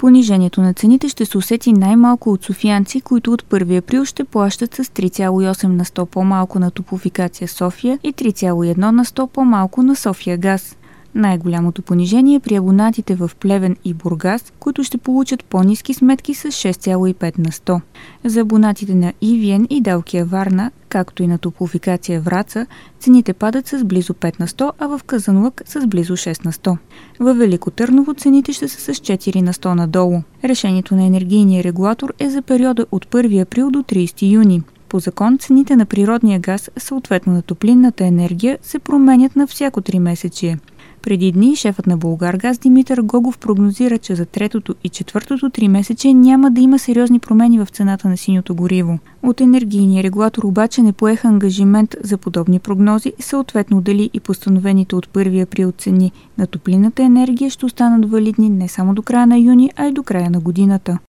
Понижението на цените ще се усети най-малко от софиянци, които от 1 април ще плащат с 3,8 на 100 по-малко на Топлофикация София и 3,1 на 100 по-малко на София Газ. Най-голямото понижение е при абонатите в Плевен и Бургас, които ще получат по-ниски сметки с 6,5 на 100. За абонатите на EVN и Далкия Варна, както и на Топлофикация Враца, цените падат с близо 5 на 100, а в Казанлък с близо 6 на 100. Във Велико Търново цените ще са с 4 на 100 надолу. Решението на енергийния регулатор е за периода от 1 април до 30 юни. По закон цените на природния газ, съответно на топлинната енергия, се променят на всяко 3 месечие. Преди дни шефът на Булгаргаз Димитър Гогов прогнозира, че за третото и четвъртото 3-месечие няма да има сериозни промени в цената на синьото гориво. От енергийния регулатор обаче не поеха ангажимент за подобни прогнози, съответно дали и постановените от 1 април цени на топлинната енергия ще останат валидни не само до края на юни, а и до края на годината.